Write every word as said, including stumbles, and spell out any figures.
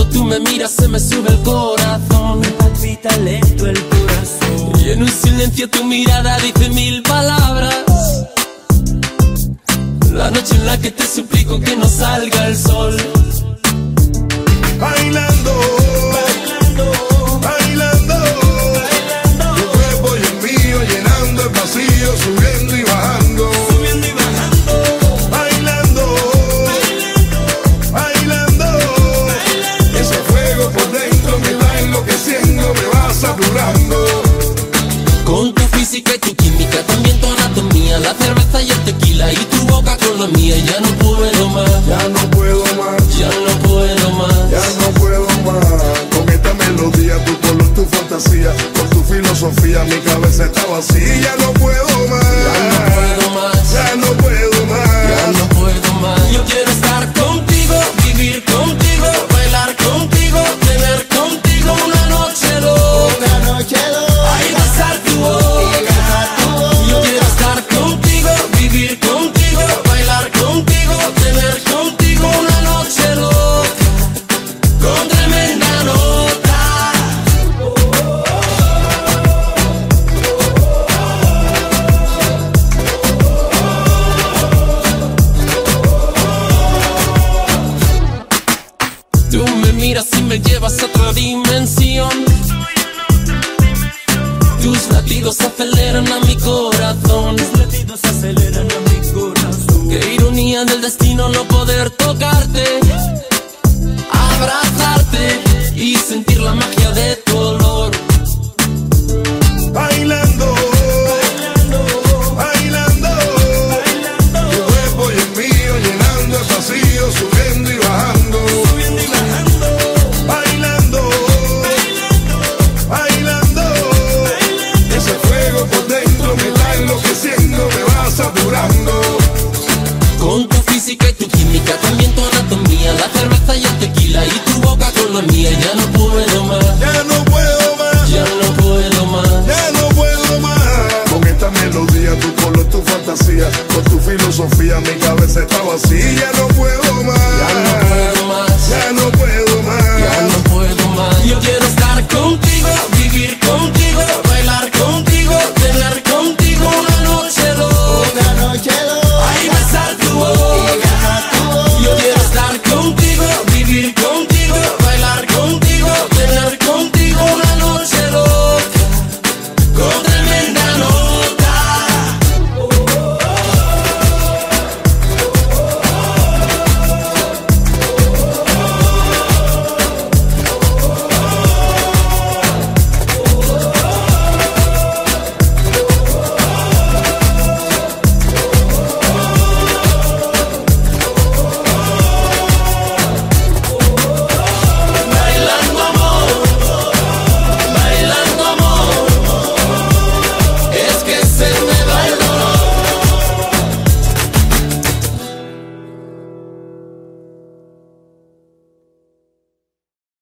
tú me miras se me sube el corazón, me palpita lento el corazón. Y en un silencio tu mirada dice mil palabras. La noche en la que te suplico que no salga el sol. Bailando, Bailando, bailando, bailando, tu cuerpo y el mío llenando el vacío, subiendo y bajando. subiendo y bajando, Bailando, bailando, bailando, bailando. ese fuego por dentro me va enloqueciendo, me va saturando. Con tu física y tu química, también tu anatomía, la cerveza y el tequila y tu boca con la mía. Ya no puedo más, Ya no puedo más, ya no puedo más. ya no puedo más. Con esta melodía, tu color, tu fantasía, con tu filosofía, mi cabeza está vacía. Ya no puedo más, Ya no puedo más, ya no puedo más. ya no puedo más. Yo quiero estar contigo, vivir contigo, bailar contigo, tener contigo una noche loca. Una noche loca, Ay, besar tu boca. Yo quiero estar contigo, vivir contigo, bailar contigo, tener contigo una noche loca, con tremenda nota. Tú me miras y me llevas a otra dimensión. Tus latidos aceleran a mi corazón. los latidos aceleran a mi corazón. Qué ironía del destino no poder tocarte, abrazarte y sentir la magia de tu